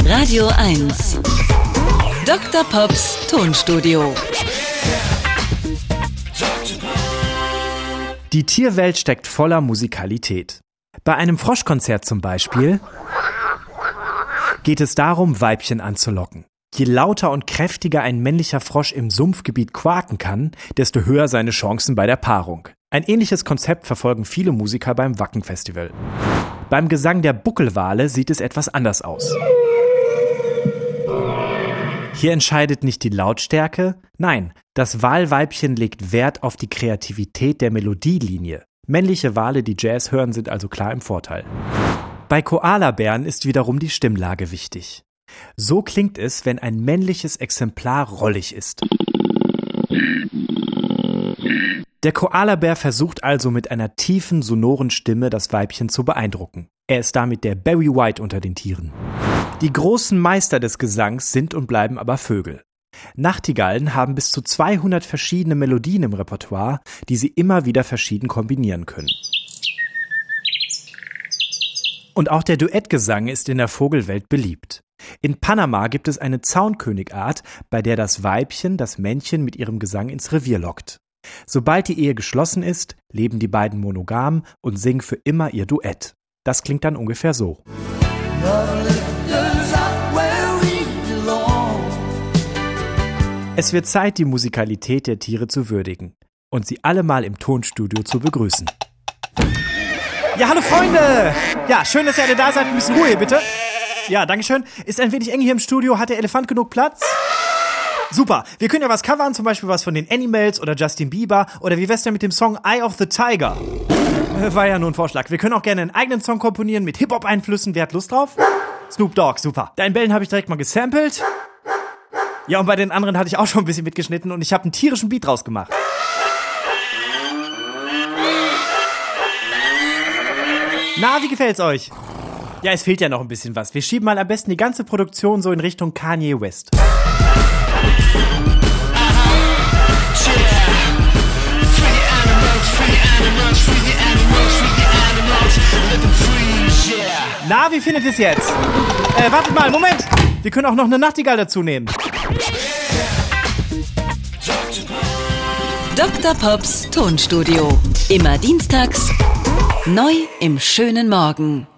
Radio 1. Dr. Pops Tonstudio. Die Tierwelt steckt voller Musikalität. Bei einem Froschkonzert zum Beispiel geht es darum, Weibchen anzulocken. Je lauter und kräftiger ein männlicher Frosch im Sumpfgebiet quaken kann, desto höher seine Chancen bei der Paarung. Ein ähnliches Konzept verfolgen viele Musiker beim Wacken-Festival. Beim Gesang der Buckelwale sieht es etwas anders aus. Hier entscheidet nicht die Lautstärke, nein, das Walweibchen legt Wert auf die Kreativität der Melodielinie. Männliche Wale, die Jazz hören, sind also klar im Vorteil. Bei Koalabären ist wiederum die Stimmlage wichtig. So klingt es, wenn ein männliches Exemplar rollig ist. Der Koalabär versucht also mit einer tiefen, sonoren Stimme das Weibchen zu beeindrucken. Er ist damit der Barry White unter den Tieren. Die großen Meister des Gesangs sind und bleiben aber Vögel. Nachtigallen haben bis zu 200 verschiedene Melodien im Repertoire, die sie immer wieder verschieden kombinieren können. Und auch der Duettgesang ist in der Vogelwelt beliebt. In Panama gibt es eine Zaunkönigart, bei der das Weibchen das Männchen mit ihrem Gesang ins Revier lockt. Sobald die Ehe geschlossen ist, leben die beiden monogam und singen für immer ihr Duett. Das klingt dann ungefähr so. Es wird Zeit, die Musikalität der Tiere zu würdigen und sie alle mal im Tonstudio zu begrüßen. Ja, hallo Freunde! Ja, schön, dass ihr alle da seid. Ein bisschen Ruhe hier, bitte. Ja, dankeschön. Ist ein wenig eng hier im Studio. Hat der Elefant genug Platz? Super. Wir können ja was covern, zum Beispiel was von den Animals oder Justin Bieber. Oder wie wär's denn mit dem Song Eye of the Tiger? War ja nur ein Vorschlag. Wir können auch gerne einen eigenen Song komponieren mit Hip-Hop-Einflüssen. Wer hat Lust drauf? Snoop Dogg, super. Dein Bellen habe ich direkt mal gesampelt. Ja, und bei den anderen hatte ich auch schon ein bisschen mitgeschnitten und ich habe einen tierischen Beat draus gemacht. Na, wie gefällt's euch? Ja, es fehlt ja noch ein bisschen was. Wir schieben mal am besten die ganze Produktion so in Richtung Kanye West. Na, wie findet ihr es jetzt? Wartet mal, Moment! Wir können auch noch eine Nachtigall dazu nehmen. Dr. Pops Tonstudio. Immer dienstags, neu im schönen Morgen.